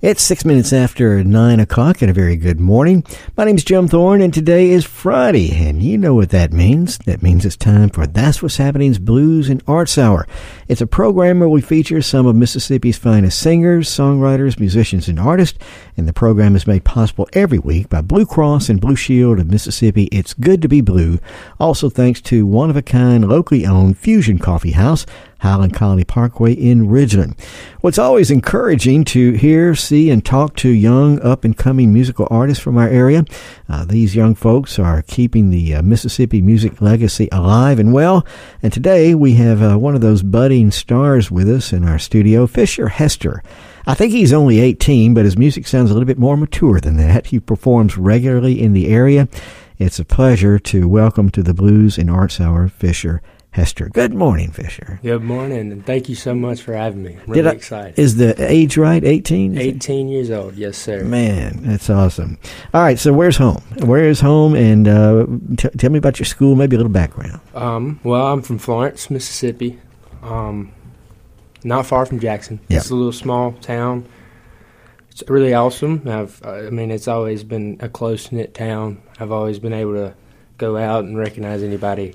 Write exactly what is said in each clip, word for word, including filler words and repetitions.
It's six minutes after nine o'clock and a very good morning. My name's Jim Thorne, and today is Friday, and you know what that means. That means it's time for That's What's Happening's Blues and Arts Hour. It's a program where we feature some of Mississippi's finest singers, songwriters, musicians, and artists, and the program is made possible every week by Blue Cross and Blue Shield of Mississippi. It's good to be blue. Also thanks to one-of-a-kind, locally owned Fusion Coffee House, Highland Colony Parkway in Ridgeland. Well, it's always encouraging to hear, see, and talk to young, up-and-coming musical artists from our area. Uh, these young folks are keeping the uh, Mississippi music legacy alive and well. And today we have uh, one of those budding stars with us in our studio, Fisher Hester. I think he's only eighteen, but his music sounds a little bit more mature than that. He performs regularly in the area. It's a pleasure to welcome to the Blues and Arts Hour, Fisher Hester. Good morning, Fisher. Good morning, and thank you so much for having me. I'm really Did I, excited. Is the age right, eighteen? eighteen years old, yes, sir. Man, that's awesome. All right, so where's home? Where is home, and uh, t- tell me about your school, maybe a little background. Um, well, I'm from Florence, Mississippi, um, not far from Jackson. Yep. It's a little small town. It's really awesome. I've, I mean, it's always been a close-knit town. I've always been able to go out and recognize anybody,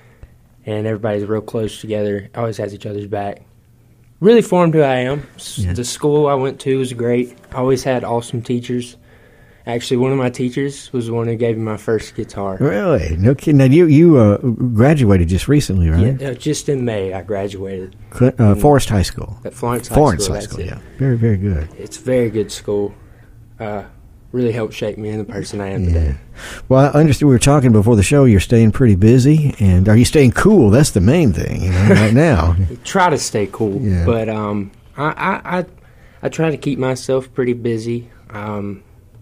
and everybody's real close together, always has each other's back. Really formed who I am. Yeah. The school I went to was great. I always had awesome teachers. Actually, one of my teachers was the one who gave me my first guitar. Really? No kidding. Now, you, you uh, graduated just recently, right? Yeah, just in May I graduated. Cl- uh, Forest High School. At Florence High Florence School. High That's School, it. yeah. Very, very good. It's a very good school. Uh, really helped shape me into the person I am Yeah. today. Well, I understand we were talking before the show. You're staying pretty busy, and are you staying cool? That's the main thing, you know, right now. Try to stay cool, Yeah. but um, I, I, I, I try to keep myself pretty busy. Um,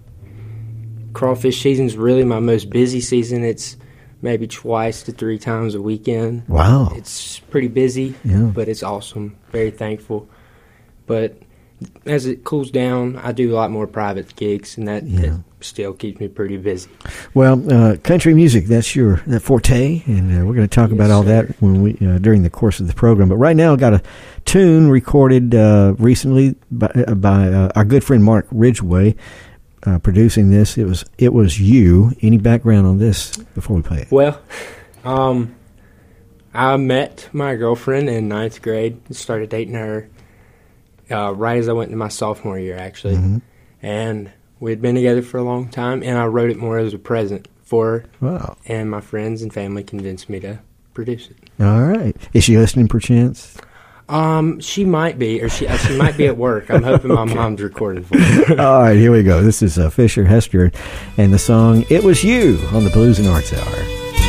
crawfish season's really my most busy season. It's maybe twice to three times a weekend. Wow. It's pretty busy, Yeah. but it's awesome. Very thankful. But as it cools down, I do a lot more private gigs, and that, Yeah. that still keeps me pretty busy. Well, uh, country music, that's your that forte, and uh, we're going to talk Yes, about all sir. that when we uh, during the course of the program. But right now, I got a tune recorded uh, recently by, uh, by uh, our good friend Mark Ridgway, uh, producing this. It was It Was You. Any background on this before we play it? Well, um, I met my girlfriend in ninth grade and started dating her uh, right as I went into my sophomore year, actually. Mm-hmm. And we had been together for a long time, and I wrote it more as a present for her. Wow. And my friends and family convinced me to produce it. All right. Is she listening perchance? Um, she might be, or she uh, she might be at work. I'm hoping my mom's recording for me. All right, here we go. This is uh, Fisher Hester and the song It Was You on the Blues and Arts Hour.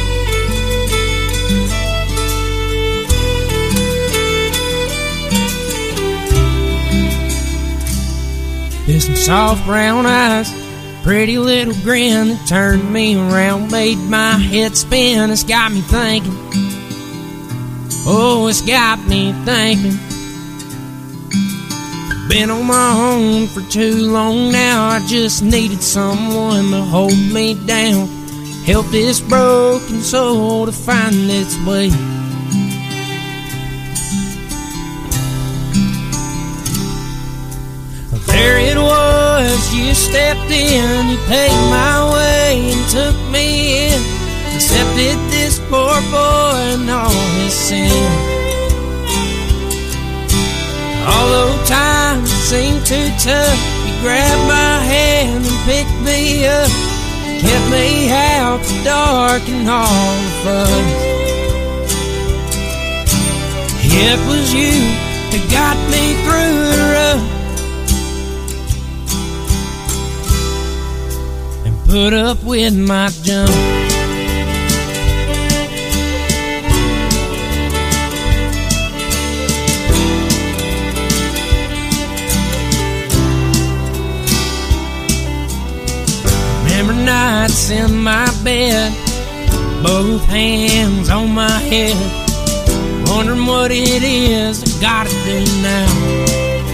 There's some soft brown eyes, pretty little grin that turned me around, made my head spin. It's got me thinking, oh, it's got me thinking. Been on my own for too long now, I just needed someone to hold me down, help this broken soul to find its way. There it was, you stepped in, you paved my way and took me in, accepted this poor boy and all his sin. Although times seemed too tough, you grabbed my hand and picked me up, kept me out the dark and all the fun. It was you that got me through the rough, put up with my junk. Remember nights in my bed, both hands on my head, wondering what it is I gotta do now.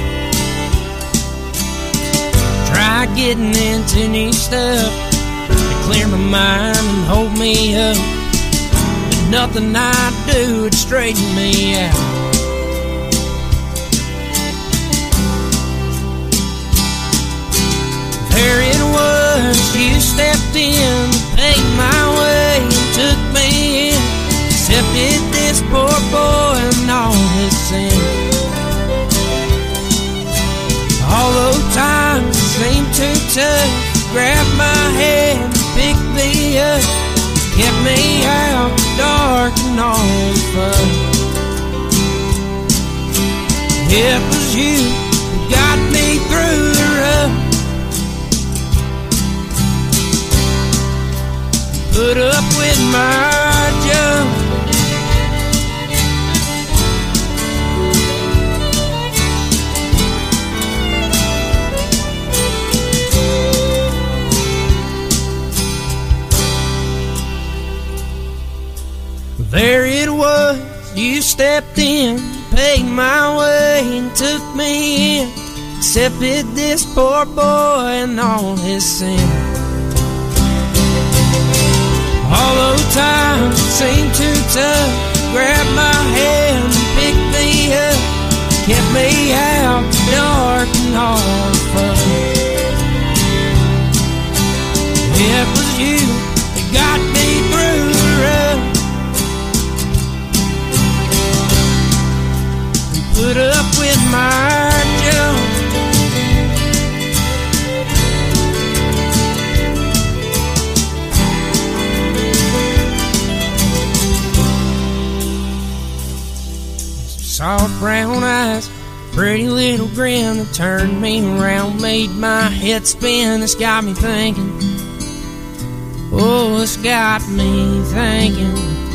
Try getting into new stuff to clear my mind and hold me up, but nothing I do would straighten me out. stepped in, paid my way, and took me in. Accepted this poor boy and all his sin. Although times seemed too tough, grabbed my hand and picked me up, kept me out the dark and all the fun. It was you who got me through the rough, put up with my junk. There it was, you stepped in, paid my way and took me in. Accepted this poor boy and all his sin. Although times seemed too tough, grabbed my hand and picked me up, kept me out the dark and all the fun. It was you that got me through the rough, put up with my junk. Soft brown eyes, pretty little grin that turned me around, made my head spin. It's got me thinking, oh, it's got me thinking.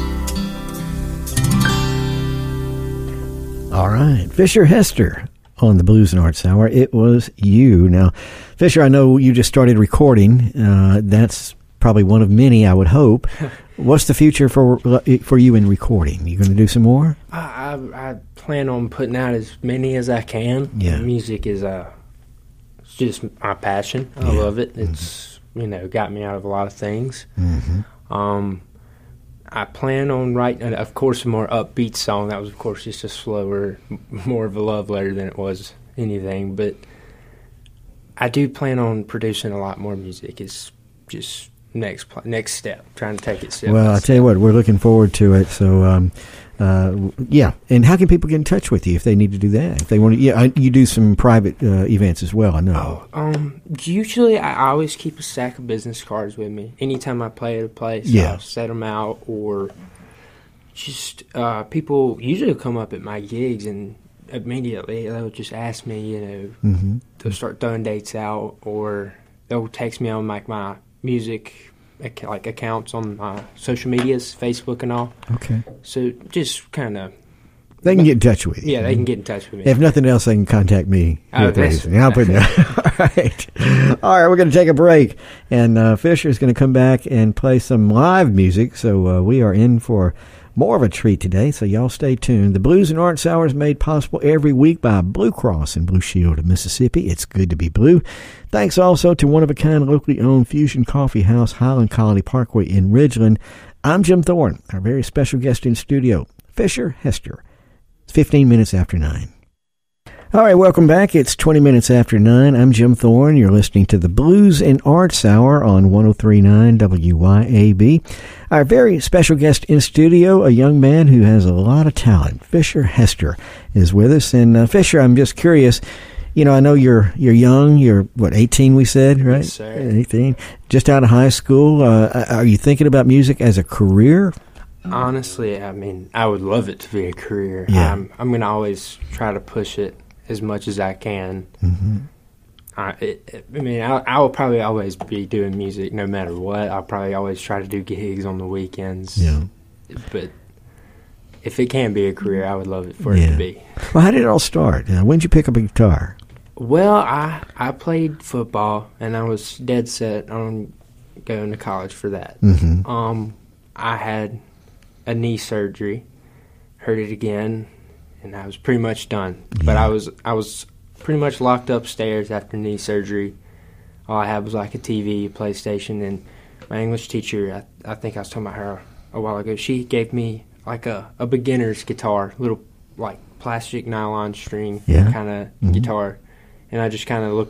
All right, Fisher Hester on the Blues and Arts Hour. It was you. Now, Fisher, I know you just started recording. Uh, that's probably one of many, I would hope. What's the future for for you in recording? You going to do some more? I, I, I plan on putting out as many as I can. Yeah. Music is uh, it's just my passion. I Yeah. love it. It's, mm-hmm. you know, got me out of a lot of things. Mm-hmm. Um, I plan on writing, of course, a more upbeat song. That was, of course, just a slower, more of a love letter than it was anything. But I do plan on producing a lot more music. It's just next pl- next step, trying to take it step Well, by I'll step. tell you what, we're looking forward to it. So, um, uh, yeah. And how can people get in touch with you if they need to do that? If they want to, yeah, I, you do some private uh, events as well, I know. Oh, um, usually I always keep a stack of business cards with me. Anytime I play at a place, Yeah. I'll set them out, or just uh, people usually come up at my gigs and immediately they'll just ask me, you know, Mm-hmm. they'll start throwing dates out, or they'll text me on like my music ac- like accounts on my social medias, Facebook and all. Okay. So just kind of, They can get in touch with you. yeah, they can get in touch with me. If nothing else, they can contact me. Oh, with that's- everything. I'll put that. All right. All right, we're going to take a break. And uh, Fisher's going to come back and play some live music. So uh, we are in for more of a treat today. So y'all stay tuned. The Blues and Arts Hour is made possible every week by Blue Cross and Blue Shield of Mississippi. It's good to be blue. Thanks also to one-of-a-kind locally owned Fusion Coffee House, Highland Colony Parkway in Ridgeland. I'm Jim Thorne, our very special guest in studio, Fisher Hester. It's fifteen minutes after nine. All right, welcome back. It's twenty minutes after nine. I'm Jim Thorne. You're listening to the Blues and Arts Hour on one oh three point nine W Y A B. Our very special guest in studio, a young man who has a lot of talent, Fisher Hester, is with us. And uh, Fisher, I'm just curious. You know, I know you're you're young. You're what, eighteen? We said, right? Yes, sir. eighteen. Just out of high school. Uh, are you thinking about music as a career? Honestly, I mean, I would love it to be a career. Yeah. I'm, I'm going to always try to push it as much as I can. Mm-hmm. I, it, it, I mean, I, I will probably always be doing music no matter what. I'll probably always try to do gigs on the weekends. Yeah. But if it can be a career, I would love it for it Yeah. to be. Well, how did it all start? Uh, when did you pick up a guitar? Well, I, I played football, and I was dead set on going to college for that. Mm-hmm. Um, I had a knee surgery, hurt it again, and I was pretty much done. But Yeah. I was I was pretty much locked upstairs after knee surgery. All I had was like a T V, a PlayStation, and my English teacher, I, I think I was talking about her a while ago, she gave me like a, a beginner's guitar, little like plastic nylon string Yeah. kind of Mhm. guitar. And I just kind of looked up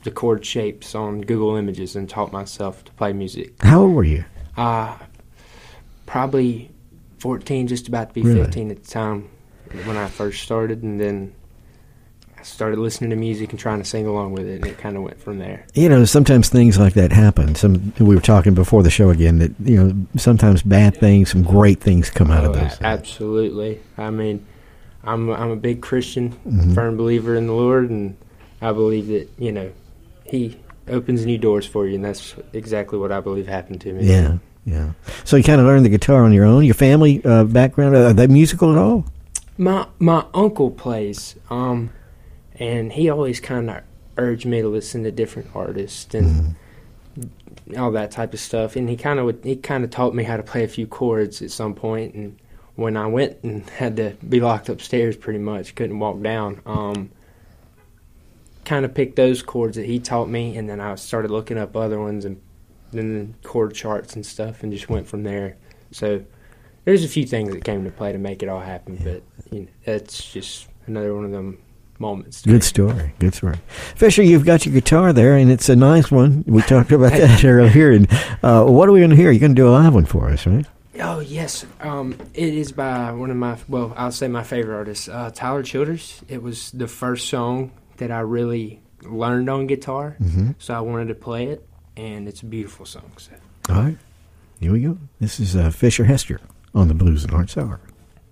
the chord shapes on Google Images and taught myself to play music. How old were you? Uh, probably fourteen, just about to be Really? fifteen at the time when I first started, and then I started listening to music and trying to sing along with it, and it kind of went from there. You know, sometimes things like that happen. Some we were talking before the show again that, you know, sometimes bad things, some great things come out Oh, of those. a- absolutely. I mean, I'm I'm a big Christian, Mhm. firm believer in the Lord, and I believe that, you know, He opens new doors for you, and that's exactly what I believe happened to me. Yeah, yeah. So you kind of learned the guitar on your own. Your family uh, background, are they musical at all? My my uncle plays, um, and he always kind of urged me to listen to different artists and all that type of stuff. And he kind of would he kind of taught me how to play a few chords at some point. And when I went and had to be locked upstairs, pretty much couldn't walk down. Um, kind of picked those chords that he taught me, and then I started looking up other ones and then the chord charts and stuff, and just went from there. So there's a few things that came to play to make it all happen, but you know, that's just another one of them moments. Good story. Good story. Fisher, you've got your guitar there, and it's a nice one. We talked about that earlier. And uh, what are we going to hear? You're going to do a live one for us, right? Oh, yes. Um, it is by one of my, well, I'll say my favorite artist, uh, Tyler Childers. It was the first song that I really learned on guitar, Mm-hmm. so I wanted to play it, and it's a beautiful song. So. All right. Here we go. This is uh, Fisher Hester on the Blues and Arts Hour.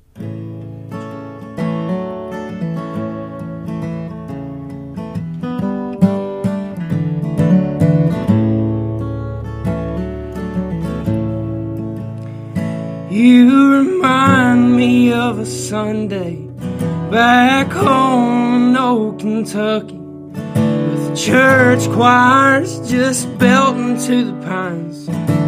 You remind me of a Sunday back home in old Kentucky, with the church choirs just belting to the pines.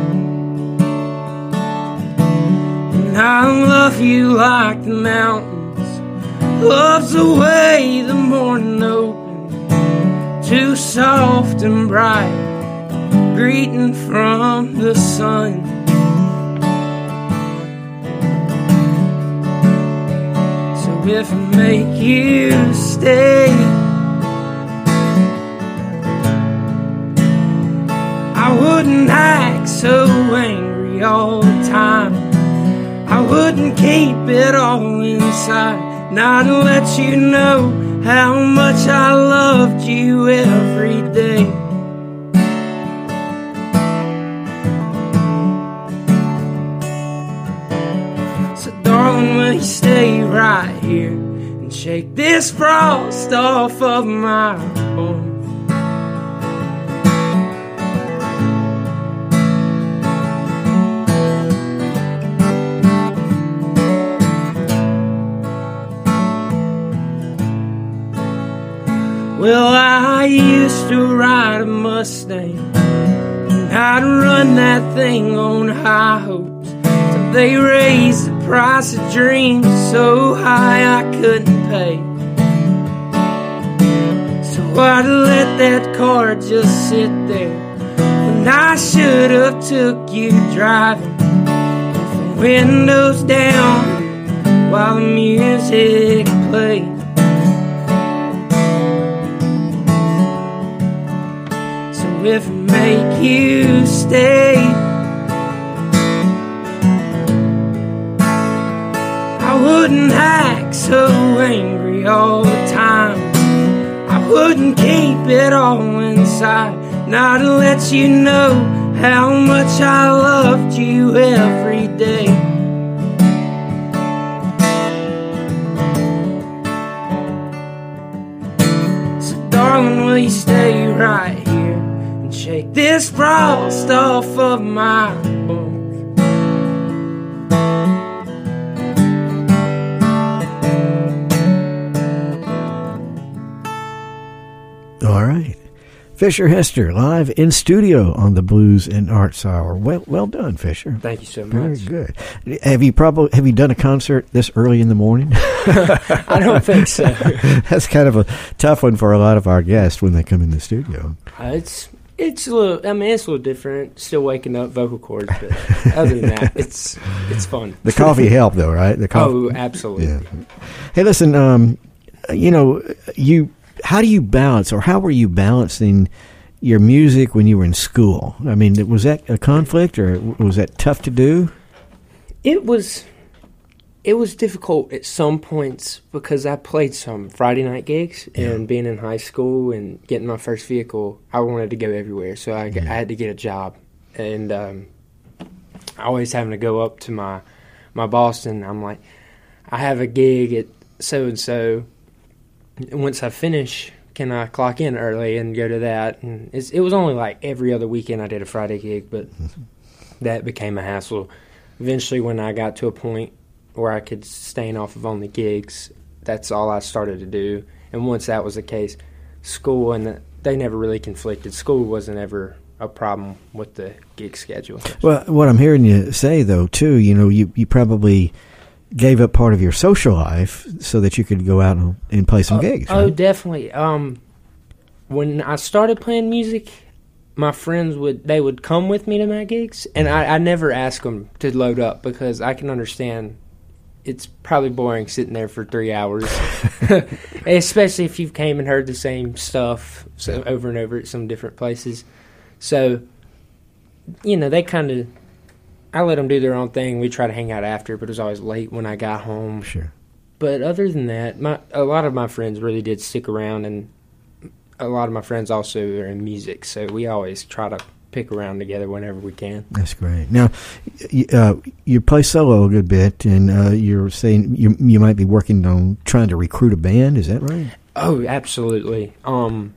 And I love you like the mountains loves the way the morning opens, too soft and bright, greeting from the sun. If I make you stay, I wouldn't act so angry all the time. I wouldn't keep it all inside, not to let you know how much I loved you every day. So darling, will you stay right here and shake this frost off of my bones? Well, I used to ride a Mustang, and I'd run that thing on high hopes, till they raised the price of dreams so high I couldn't pay. So I'd let that car just sit there when I should have took you driving, with the windows down while the music played. If I make you stay, I wouldn't act so angry all the time. I wouldn't keep it all inside, not to let you know how much I loved you every day. So darling, will you stay right here? Shake this frost off of my bones. All right. Fisher Hester, live in studio on the Blues and Arts Hour. Well, well done, Fisher. Thank you so much. Very good. Have you probably have you done a concert this early in the morning? I don't think so. That's kind of a tough one for a lot of our guests when they come in the studio. Uh, it's it's a little. I mean, it's a little different. Still waking up, vocal cords, but other than that, it's it's fun. The coffee helped, though, right? The coffee. Oh, absolutely. Yeah. Hey, listen. Um, you know, you how do you balance, or how were you balancing your music when you were in school? I mean, was that a conflict, or was that tough to do? It was it was difficult at some points because I played some Friday night gigs, yeah. and being in high school and getting my first vehicle, I wanted to go everywhere, so I, yeah. I had to get a job. And um, always having to go up to my, my boss, and I'm like, I have a gig at so-and-so. Once I finish, can I clock in early and go to that? And it's, it was only like every other weekend I did a Friday gig, but that became a hassle. Eventually, when I got to a point where I could sustain off of only gigs, that's all I started to do. And once that was the case, school, and the, they never really conflicted. School wasn't ever a problem with the gig schedule. Well, what I'm hearing you say, though, too, you know, you, you probably gave up part of your social life so that you could go out and, and play some uh, gigs. Oh, right? definitely. Um, when I started playing music, my friends would they would come with me to my gigs, and I, I never asked them to load up because I can understand it's probably boring sitting there for three hours, especially if you've came and heard the same stuff so over and over at some different places. So, you know, they kind of, I let them do their own thing. We try to hang out after, but it was always late when I got home. Sure. But other than that, my a lot of my friends really did stick around, and a lot of my friends also are in music, so we always try to pick around together whenever we can. That's great. Now, you, uh, you play solo a good bit, and uh, you're saying you you might be working on trying to recruit a band. Is that right? Oh, absolutely. Um,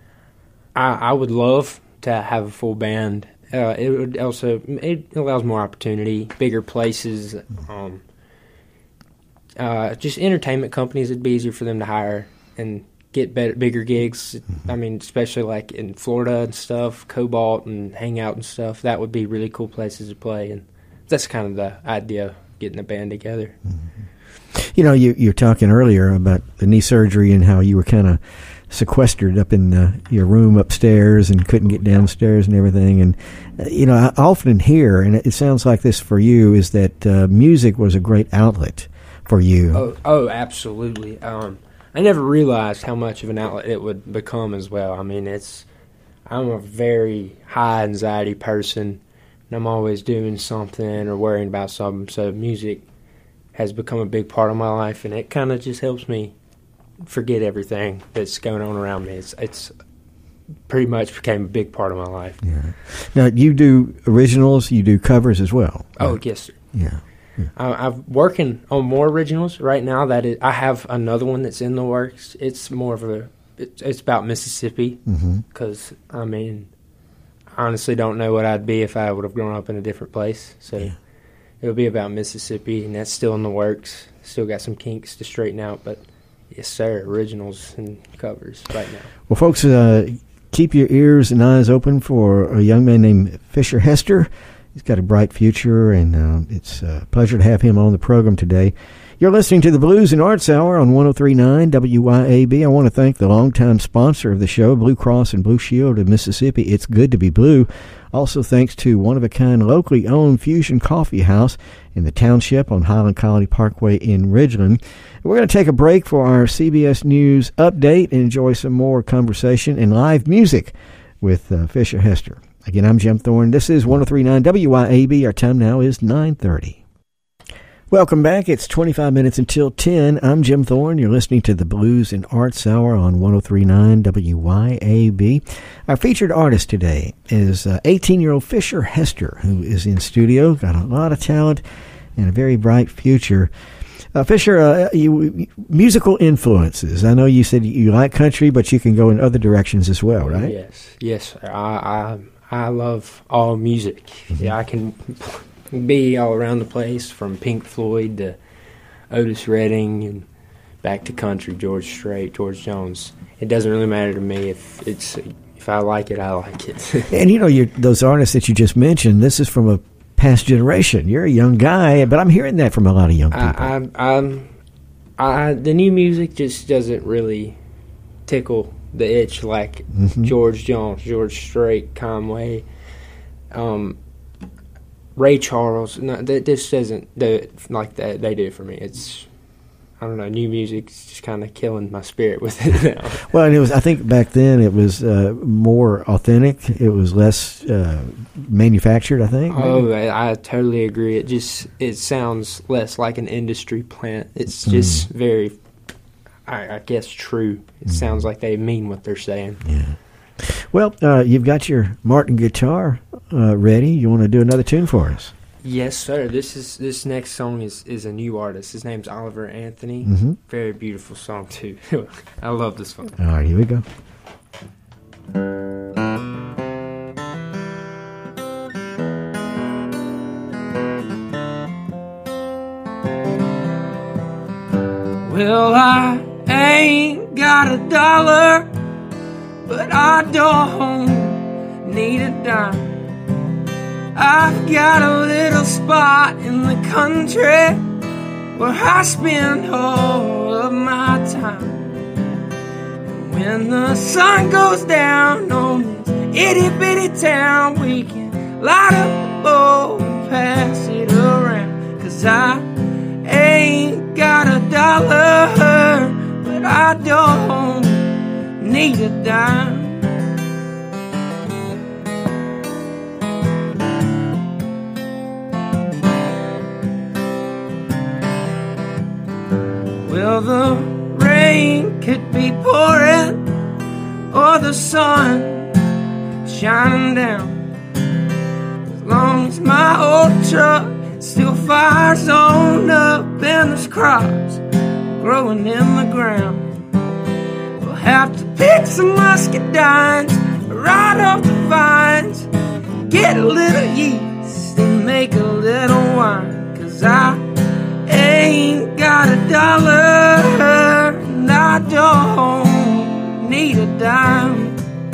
I I would love to have a full band. Uh, it would also it allows more opportunity, bigger places. Um, uh, just entertainment companies, it'd be easier for them to hire and get better, bigger gigs. I mean, especially like in Florida and stuff, Cobalt and Hangout and stuff. That would be really cool places to play, and that's kind of the idea of getting a band together. Mm-hmm. You know, you you were talking earlier about the knee surgery and how you were kind of sequestered up in uh, your room upstairs and couldn't get downstairs and everything. And, uh, you know, I often hear, and it sounds like this for you, is that uh, music was a great outlet for you. Oh, oh absolutely. Um, I never realized how much of an outlet it would become as well. I mean, it's, I'm a very high anxiety person, and I'm always doing something or worrying about something. So music has become a big part of my life, and it kind of just helps me forget everything that's going on around me. It's it's pretty much became a big part of my life. Yeah. Now, you do originals, you do covers as well. Oh, right? yes, sir. Yeah. yeah. I, I'm working on more originals right now. That is, I have another one that's in the works. It's more of a, it's, it's about Mississippi, because, mm-hmm. I mean, I honestly don't know what I'd be if I would have grown up in a different place. So yeah. It'll be about Mississippi, and that's still in the works. Still got some kinks to straighten out, but yes, sir, originals and covers right now. Well, folks, uh, keep your ears and eyes open for a young man named Fisher Hester. He's got a bright future, and uh, it's a pleasure to have him on the program today. You're listening to the Blues and Arts Hour on one oh three point nine W Y A B. I want to thank the longtime sponsor of the show, Blue Cross and Blue Shield of Mississippi. It's good to be blue. Also thanks to one-of-a-kind locally owned Fusion Coffee House in the township on Highland Colony Parkway in Ridgeland. We're going to take a break for our C B S News update and enjoy some more conversation and live music with uh, Fisher Hester. Again, I'm Jim Thorne. This is one oh three point nine W Y A B. Our time now is nine thirty. Welcome back. It's twenty-five minutes until ten. I'm Jim Thorne. You're listening to the Blues and Arts Hour on one oh three point nine W Y A B. Our featured artist today is uh, eighteen-year-old Fisher Hester, who is in studio, got a lot of talent and a very bright future. Uh, Fisher, uh, you, musical influences. I know you said you like country, but you can go in other directions as well, right? Yes, yes. I I, I love all music. Mm-hmm. Yeah, I can be all around the place, from Pink Floyd to Otis Redding and back to country, George Strait, George Jones. It doesn't really matter to me if it's if I like it, I like it. And you know, you're, those artists that you just mentioned, this is from a past generation. You're a young guy, but I'm hearing that from a lot of young people. I, I, I'm, I, the new music just doesn't really tickle the itch like mm-hmm. George Jones, George Strait, Conway, um, Ray Charles. No, this doesn't do it like that they do for me. It's I don't know, new music's just kind of killing my spirit with it now. Well, and it was. I think back then it was uh, more authentic. It was less uh, manufactured, I think. Oh, I, I totally agree. It just it sounds less like an industry plant. It's just mm. very, I, I guess, true. It mm. sounds like they mean what they're saying. Yeah. Well, uh, you've got your Martin guitar uh, ready. You want to do another tune for us? Yes, sir. This is this next song is, is a new artist. His name's Oliver Anthony. Mm-hmm. Very beautiful song, too. I love this one. All right, here we go. Well, I ain't got a dollar, but I don't need a dime. I've got a little spot in the country where I spend all of my time. And when the sun goes down on this itty bitty town, we can light up the bowl and pass it around. 'Cause I ain't got a dollar, but I don't need a dime. Well, the rain could be pouring or the sun shining down. As long as my old truck still fires on up and there's crops growing in the ground, we'll have to pick some muscadines right off the vines, get a little yeast and make a little wine. 'Cause I ain't got a dollar and I don't need a dime.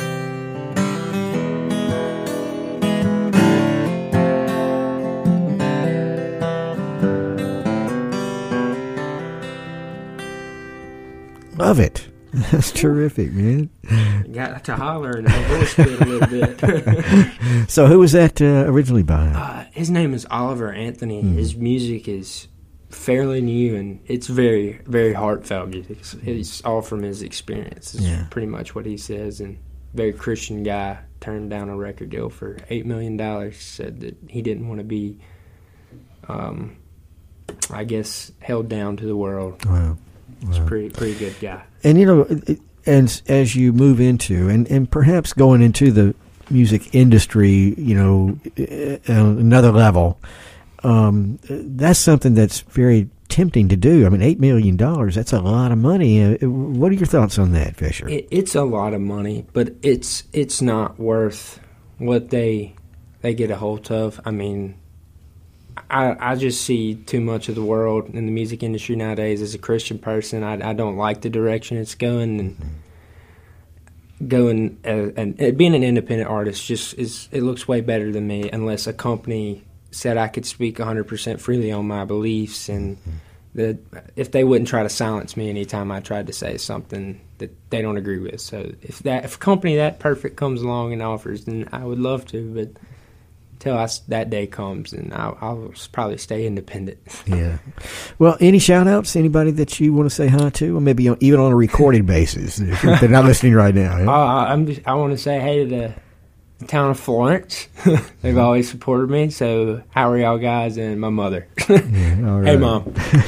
Love it. That's terrific, man. Got to holler and my voice did a little bit. So who was that uh, originally by? Uh, his name is Oliver Anthony. Mm. His music is fairly new, and it's very, very heartfelt music. It's, it's all from his experience. It's yeah. pretty much what he says. And very Christian guy, turned down a record deal for eight million dollars, said that he didn't want to be, um, I guess, held down to the world. Wow. He's wow. a pretty, pretty good guy. And, you know, and as you move into, and, and perhaps going into the music industry, you know, another level, Um, that's something that's very tempting to do. I mean, eight million dollars, that's a lot of money. Uh, what are your thoughts on that, Fisher? It, it's a lot of money, but it's it's not worth what they they get a hold of. I mean, I, I just see too much of the world in the music industry nowadays. As a Christian person, I, I don't like the direction it's going. And mm-hmm. going uh, and, and being an independent artist just is it looks way better than me unless a company said I could speak one hundred percent freely on my beliefs, and that if they wouldn't try to silence me anytime I tried to say something that they don't agree with. So if that if a company that perfect comes along and offers, then I would love to, but until I, that day comes, and I'll, I'll probably stay independent. Yeah. Well, any shout-outs? Anybody that you want to say hi to? Or maybe on, even on a recorded basis if they're not listening right now. Yeah? Uh, I'm just, I want to say hey to the The town of Florence. They've always supported me. So how are y'all guys? And my mother. Yeah, all right. Hey, Mom.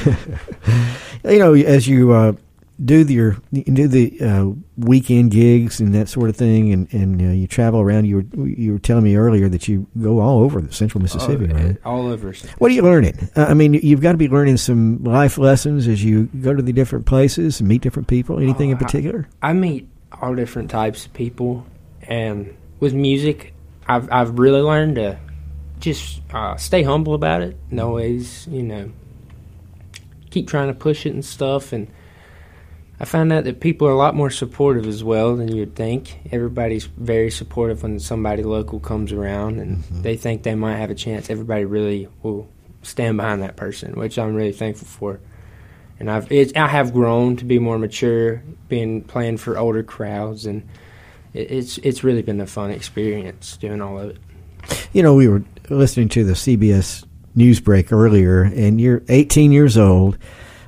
You know, as you uh, do the your, do the uh, weekend gigs and that sort of thing, and, and uh, you travel around. You were you were telling me earlier that you go all over the central Mississippi, oh, right? All over. What are you learning? Uh, I mean, you've got to be learning some life lessons as you go to the different places and meet different people. Anything oh, in particular? I, I meet all different types of people, and with music, I've I've really learned to just uh, stay humble about it and always, you know, keep trying to push it and stuff. And I found out that people are a lot more supportive as well than you'd think. Everybody's very supportive when somebody local comes around and mm-hmm. they think they might have a chance. Everybody really will stand behind that person, which I'm really thankful for. And I've it's, I have grown to be more mature, being playing for older crowds, and It's it's really been a fun experience doing all of it. You know, we were listening to the C B S news break earlier, and you're eighteen years old.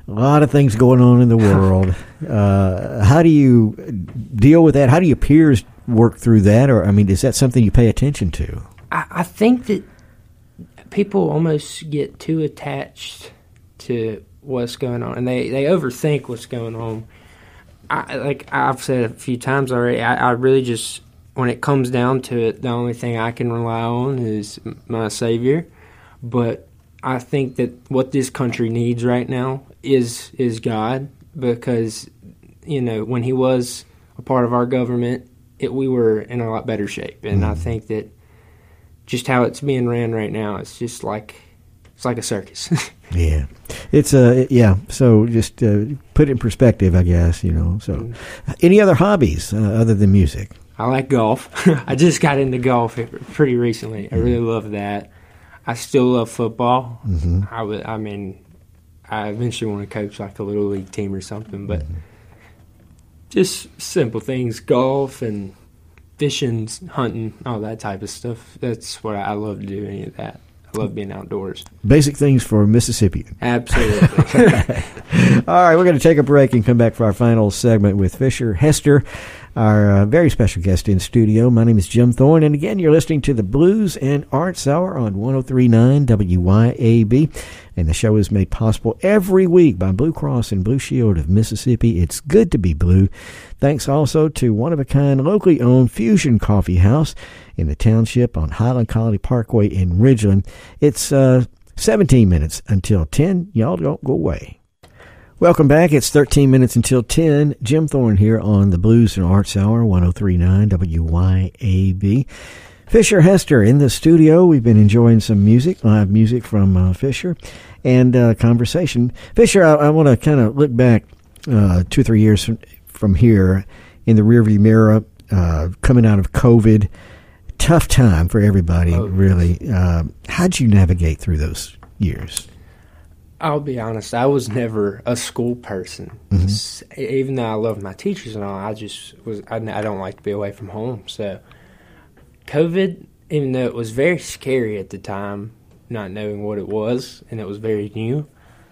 a lot of things going on in the world. uh, how do you deal with that? How do your peers work through that? Or, I mean, is that something you pay attention to? I, I think that people almost get too attached to what's going on, and they, they overthink what's going on. I, like I've said a few times already, I, I really just, when it comes down to it, the only thing I can rely on is my Savior. But I think that what this country needs right now is is God, because, you know, when He was a part of our government, it, we were in a lot better shape. And mm-hmm. I think that just how it's being ran right now, it's just like it's like a circus. Yeah, it's a uh, yeah. So just uh, put it in perspective, I guess. You know. So, mm-hmm. any other hobbies uh, other than music? I like golf. I just got into golf pretty recently. I really love that. I still love football. Mm-hmm. I would. I mean, I eventually want to coach like a little league team or something. But mm-hmm. just simple things: golf and fishing, hunting, all that type of stuff. That's what I, I love to do. Any of that. I love being outdoors. Basic things for a Mississippian. Absolutely. All right, we're going to take a break and come back for our final segment with Fisher Hester, our uh, very special guest in studio. My name is Jim Thorne, and again, you're listening to the Blues and Arts Hour on one oh three point nine W Y A B, and the show is made possible every week by Blue Cross and Blue Shield of Mississippi. It's good to be blue. Thanks also to one-of-a-kind, locally owned Fusion Coffee House in the township on Highland Colony Parkway in Ridgeland. It's uh, seventeen minutes until ten. Y'all don't go away. Welcome back. It's thirteen minutes until ten. Jim Thorne here on the Blues and Arts Hour, one oh three point nine W Y A B. Fisher Hester in the studio. We've been enjoying some music, live music from uh, Fisher, and uh, conversation. Fisher, I, I want to kind of look back uh, two or three years from, from here in the rearview mirror, uh, coming out of COVID. Tough time for everybody, oh, really. Uh, how'd you navigate through those years? I'll be honest, I was never a school person. Mm-hmm. Even though I love my teachers and all, I just was, I, I don't like to be away from home. So COVID, even though it was very scary at the time, not knowing what it was, and it was very new,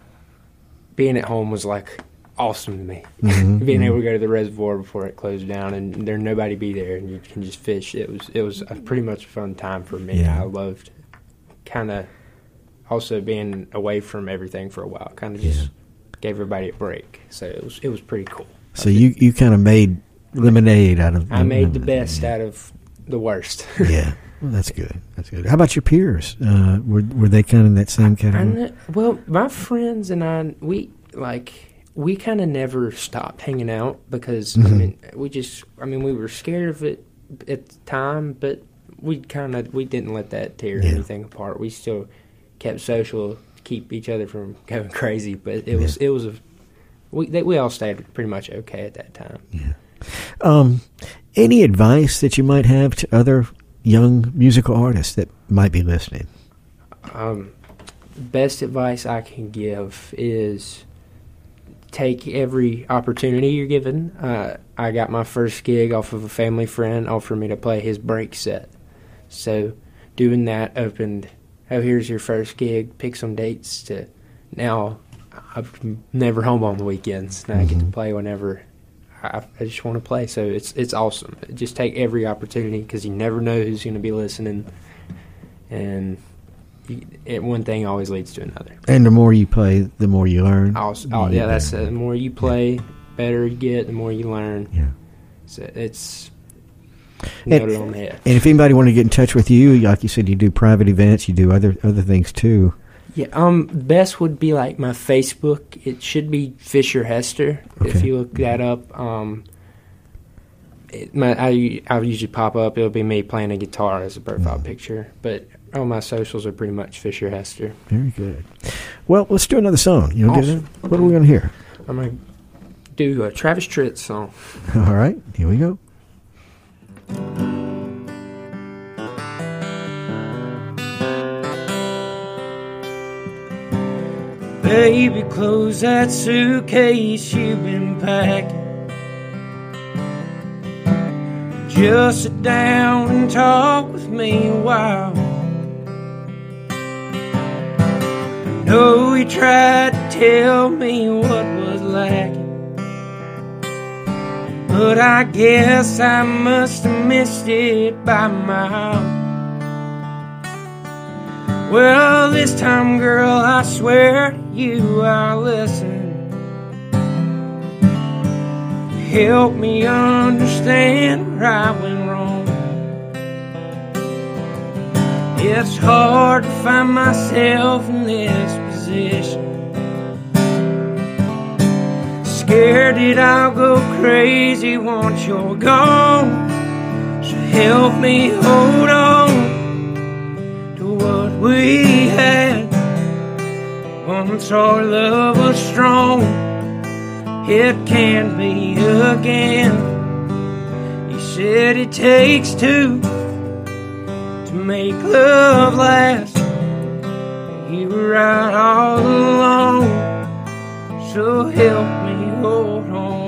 being at home was like awesome to me. Mm-hmm. Being able to go to the reservoir before it closed down and there nobody be there and you can just fish. It was it was a pretty much a fun time for me. Yeah. I loved kind of also being away from everything for a while. Kind of just yeah. gave everybody a break. So it was it was pretty cool. So you, you kind of made lemonade out of. I made the best yeah. out of the worst. Yeah. Well, that's good. That's good. How about your peers? Uh, were were they kind of in that same category? I, well, my friends and I, we like. We kind of never stopped hanging out because, mm-hmm. I mean, we just, I mean, we were scared of it at the time, but we kind of, we didn't let that tear yeah. anything apart. We still kept social, keep each other from going crazy, but it yeah. was, it was a, we they, we all stayed pretty much okay at that time. Yeah. Um, any advice that you might have to other young musical artists that might be listening? Um, best advice I can give is take every opportunity you're given. Uh, I got my first gig off of a family friend offered me to play his break set. So doing that opened, oh, here's your first gig, pick some dates to now I'm never home on the weekends. Now mm-hmm. I get to play whenever I, I just want to play. So it's it's awesome. Just take every opportunity because you never know who's going to be listening. And It, one thing always leads to another. And the more you play, the more you learn. Also, oh, yeah, that's uh, the more you play, yeah. better you get, the more you learn. Yeah. So it's nailed and, it on the head. And if anybody want to get in touch with you, like you said, you do private events, you do other other things too. Yeah, um, best would be like my Facebook. It should be Fisher Hester. Okay. If you look that up, um, it, my I I usually pop up. It'll be me playing a guitar as a profile mm. picture, but all my socials are pretty much Fisher Hester. Very good. Well, let's do another song. You know, awesome. What are we going to hear? I'm going to do a Travis Tritt song. All right, here we go. Baby, close that suitcase you've been packing. Just sit down and talk with me a while. know he tried to tell me what was lacking, but I guess I must have missed it by miles. Well, this time, girl, I swear to you I'll listen. Help me understand where I went wrong. It's hard to find myself in this position, scared that I'll go crazy once you're gone. So help me hold on what we had. Once our love was strong, it can't be again. You said it takes two to make love last. You were right all along, so help me hold on.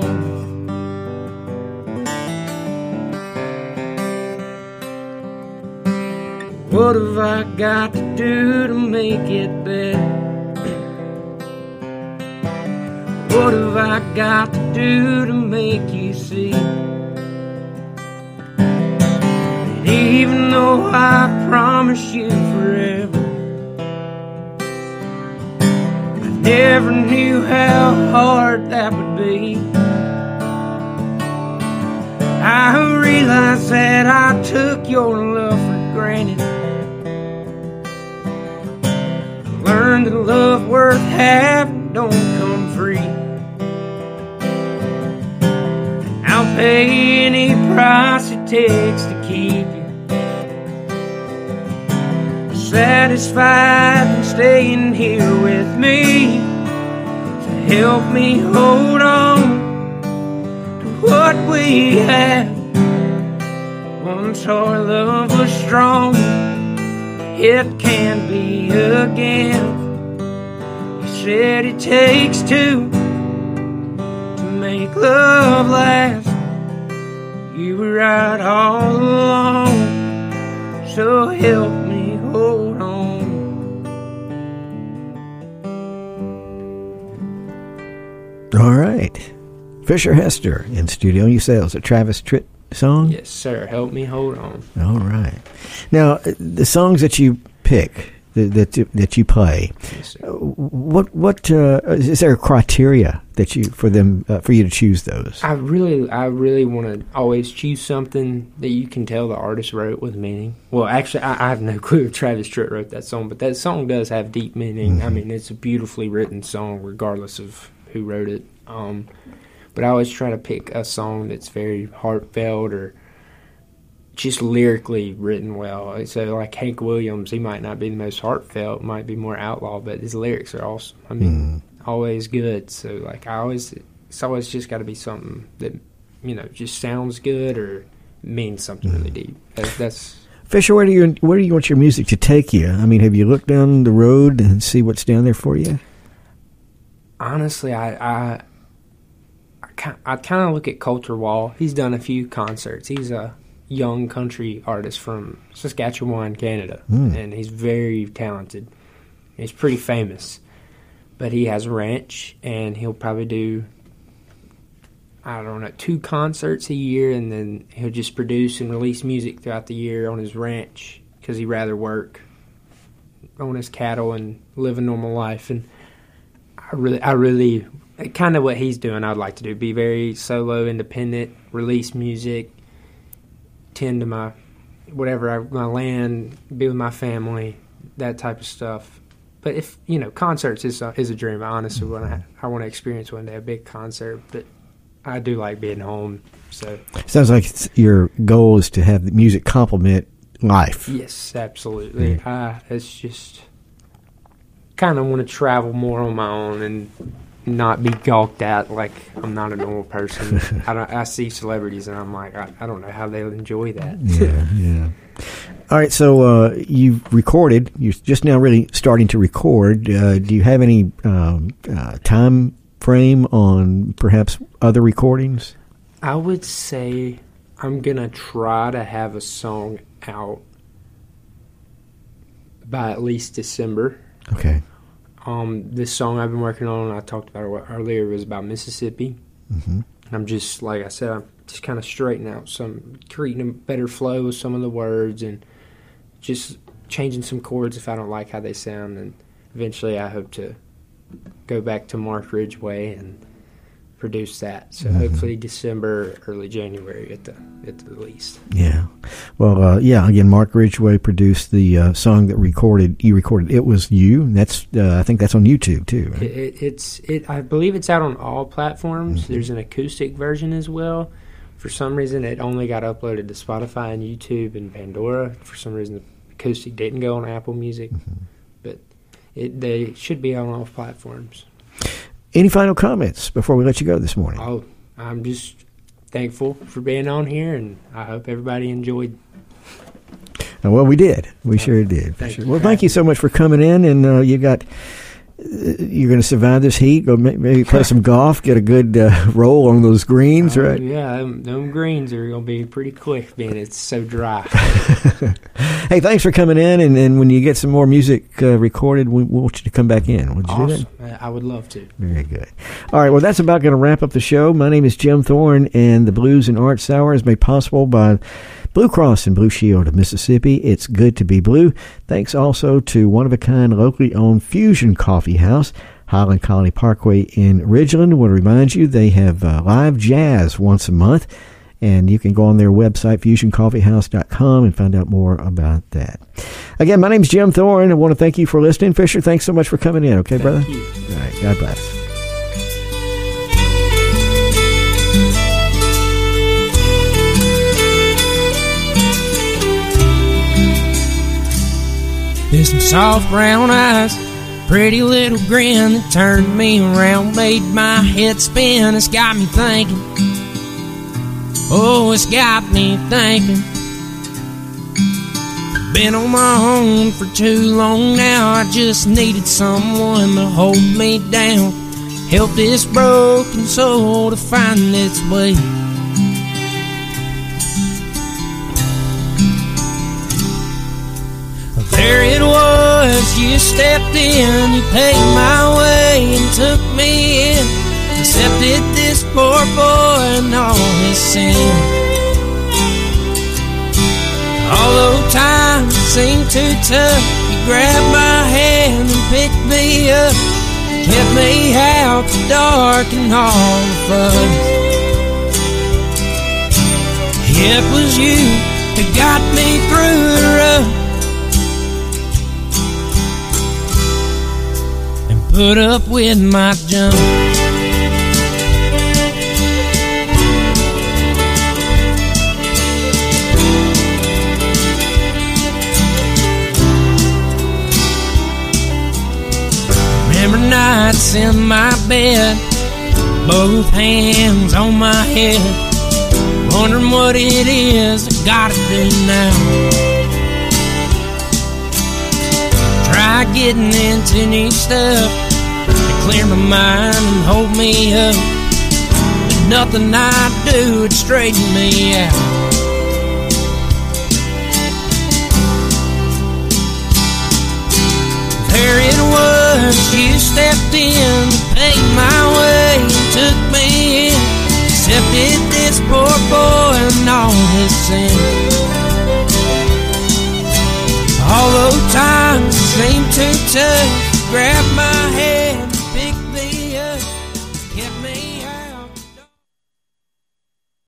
What have I got to do to make it better? What have I got to do to make you see that even though I promise you forever, I never knew how hard that would be. I realized that I took your love for granted, learned that love worth having don't come free. And I'll pay any price it takes to keep you satisfied and staying here with me. So help me hold on to what we had. Once our love was strong, it can't be again. You said it takes two to make love last. You were right all along, so help me hold on. All right. Fisher Hester in studio. You say it was a Travis Tritt song? Yes, sir. Help me hold on. All right. Now, the songs that you pick, that that, that you play, Yes, sir. what what uh, is there a criteria that you for them uh, for you to choose those? I really, I really want to always choose something that you can tell the artist wrote with meaning. Well, actually, I, I have no clue if Travis Tritt wrote that song, but that song does have deep meaning. Mm-hmm. I mean, it's a beautifully written song, regardless of who wrote it. Um, but I always try to pick a song that's very heartfelt or just lyrically written well. So, like Hank Williams, he might not be the most heartfelt, might be more outlaw, but his lyrics are awesome. I mean, Mm. always good. So, like, I always, it's always just got to be something that, you know, just sounds good or means something really deep. That's, that's Fisher, where do you where do you want your music to take you? I mean, have you looked down the road and see what's down there for you? honestly, I, I, I kind, I kind of look at Colter Wall. He's done a few concerts. He's a young country artist from Saskatchewan, Canada, Mm. and he's very talented. He's pretty famous, but he has a ranch, and he'll probably do, I don't know, two concerts a year, and then he'll just produce and release music throughout the year on his ranch because he'd rather work on his cattle and live a normal life. And I really, I really, kind of what he's doing, I'd like to do. Be very solo, independent, release music, tend to my, whatever, I, my land, be with my family, that type of stuff. But if, you know, concerts is a, is a dream. I honestly want to, I want to experience one day a big concert, but I do like being home. So Sounds like it's, your goal is to have the music complement life. yes, absolutely. Mm. I, it's just kind of want to travel more on my own and not be gawked at like I'm not a normal person. I don't, I see celebrities and I'm like, I, I don't know how they'll enjoy that. Yeah, yeah. All right, so uh, you've recorded. You're just now really starting to record. Uh, do you have any um, uh, time frame on perhaps other recordings? I would say I'm going to try to have a song out by at least December. Okay. Um, this song I've been working on, I talked about it earlier, was about Mississippi. Mm-hmm. And I'm just, like I said, I'm just kind of straightening out some, creating a better flow with some of the words and just changing some chords if I don't like how they sound. And eventually I hope to go back to Mark Ridgway and produce that. So mm-hmm. hopefully December, early January at the at the least. Yeah. Well, uh, yeah, again, Mark Ridgway produced the uh, song that recorded, you recorded It Was You. That's uh, I think that's on YouTube too, right? It, it, it's, it. I believe it's out on all platforms. Mm-hmm. There's an acoustic version as well. For some reason, it only got uploaded to Spotify and YouTube and Pandora. For some reason, the acoustic didn't go on Apple Music. Mm-hmm. But it, they should be on all platforms. Any final comments before we let you go this morning? Oh, I'm just thankful for being on here, and I hope everybody enjoyed. Uh, well, we did. We oh, sure did. Thank sure. Well, thank you so much for coming in, and uh, you got. You're going to survive this heat. Go maybe play some golf. Get a good uh, roll on those greens, oh, right? Yeah, them, them greens are going to be pretty quick, being it's so dry. Hey, thanks for coming in. And, and when you get some more music uh, recorded, we, we want you to come back in. Would you awesome. do that? I would love to. Very good. All right. Well, that's about going to wrap up the show. My name is Jim Thorne, and the Blues and Arts Hour is made possible by Blue Cross and Blue Shield of Mississippi. It's good to be blue. Thanks also to one-of-a-kind, locally owned Fusion Coffee House, Highland Colony Parkway in Ridgeland. I want to remind you they have uh, live jazz once a month, and you can go on their website, fusion coffee house dot com, and find out more about that. Again, my name is Jim Thorne. I want to thank you for listening. Fisher, thanks so much for coming in. Okay, thank brother? You. All right, God bless. There's some soft brown eyes, pretty little grin that turned me around, made my head spin. It's got me thinking, oh, it's got me thinking. Been on my own for too long now, I just needed someone to hold me down, help this broken soul to find its way. There it was, you stepped in, you paved my way and took me in, accepted this poor boy and all his sin. Although times seemed too tough, you grabbed my hand and picked me up, kept me out the dark and all the fun. It was you that got me through the rough, put up with my junk. Remember nights in my bed, both hands on my head, wondering what it is I gotta do now. Try getting into new stuff to clear my mind and hold me up, but nothing I do would straighten me out. There it was, you stepped in to pave my way and took me in, accepted this poor boy and all his sin.